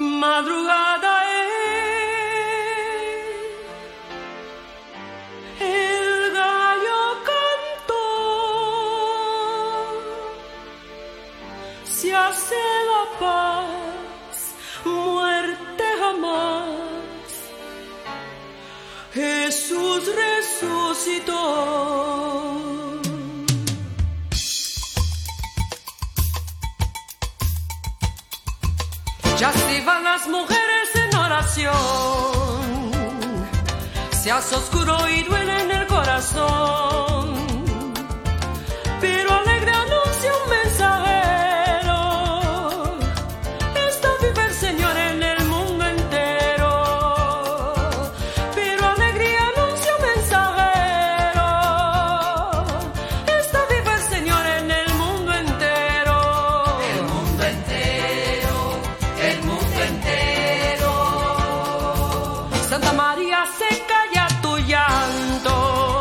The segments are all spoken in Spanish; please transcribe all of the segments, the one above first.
Madrugada el gallo cantó, se hace la paz, muerte jamás, Jesús resucitó. Ya se van las mujeres en oración, se hace oscuro y duele en el corazón, pero alegre anuncia un mensajero, está vivo el Señor en el mundo entero, pero alegre anuncia un mensajero, está vivo el Señor en el mundo entero. El mundo entero, el mundo entero. Santa María, se calla tu llanto,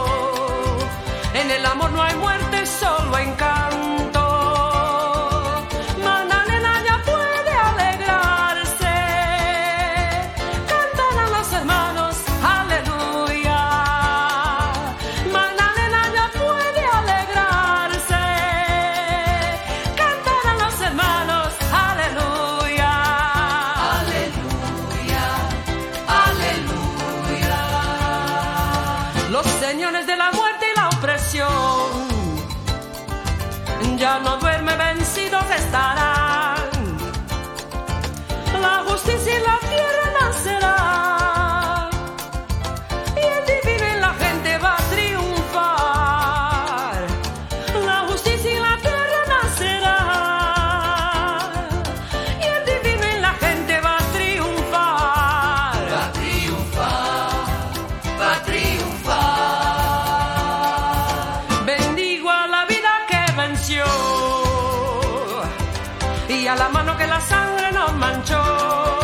en el amor no hay muerte, solo encanto. Magdalena ya puede alegrarse, cantarán los hermanos, aleluya. Magdalena ya puede alegrarse, cantarán los hermanos, aleluya. Aleluya, aleluya. Los señores de la muerte y la opresión ya no duermen, vencidos estarán. La justicia en la tierra nacerá y el divino en la gente va a triunfar. La justicia en la tierra nacerá y el divino en la gente va a triunfar. Va a triunfar, va a triunfar. Bendigo a la vida que venció y a la mano que la sangre nos manchó.